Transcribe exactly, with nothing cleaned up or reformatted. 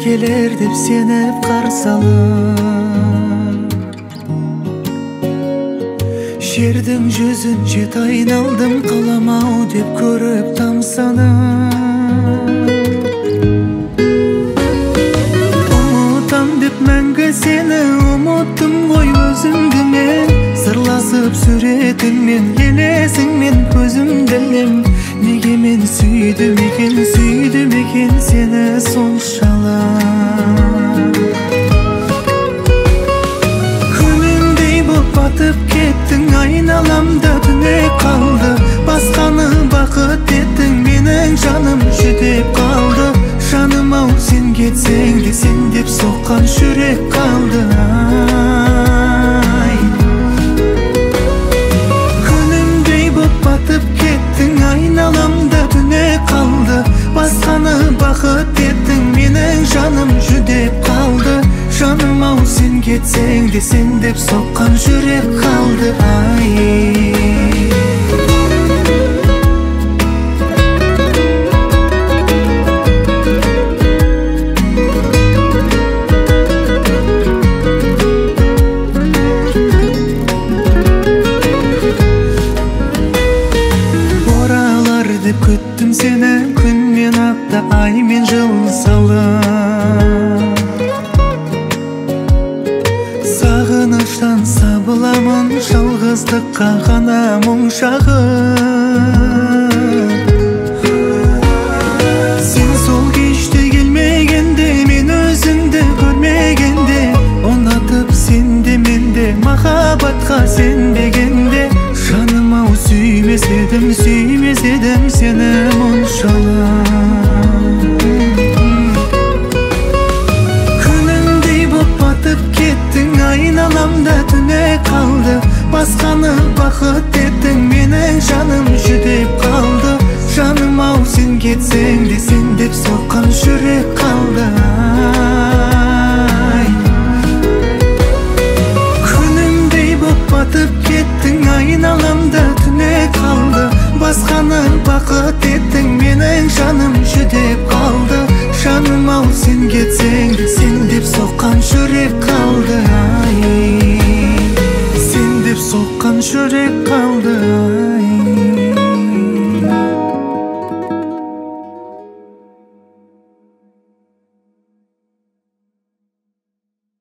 келер деп сеніп қарсы алып, жердің жүзін жет айналдым, қаламау деп көріп тамсанып. Ұмытам деп мәңгі сені ұмыттым ғой өзімді мен, сырласып суретіңмен елесіңмен көзім ділем. Неге мен сүйдім екен, сүйдім екен сені соншалық. Күнімдей боп батып кеттің, айналамда түнек қалды. Басқаны бақыт еттің, менің жаным жүдеп қалды. Жаным ау сен кетсең де сен деп соққан жүрек қалды. Ай, күнімдей боп батып кеттің, айналамда түнек қалды. Басқаны бақыт еттің, менің жаным жүдеп қалды. Жаным ау сен кетсең де сен деп соққан жүрек қалды. Ай, деп күттім сені, күн мен апта, ай мен жыл салып. Сағыныштан сабыламын, жалғыздыққа ғана мұң шағып. Сен сол кеште келмегенде, мен өзіңді көрмегенде, ұнатып сен де мен де махаббатқа сенбегенде. Жаным ау сүймес едім, сүймес едім сені мұншалық. Күнімдей боп батып кеттің, айналамда түнек қалды. Басқаны бақыт еттің, менің жаным жүдеп қалды. Жаным ау сен кетсең де сен деп соққан жүрек қалды. Ай, күнімдей боп батып кеттің, айналамда түнек қалды. Басқаны бақыт еттің, менің жаным жүдеп қалды. Жаным ау сен кетсең де сен деп соққан жүрек қалды. Ай, сен деп соққан жүрек қалды.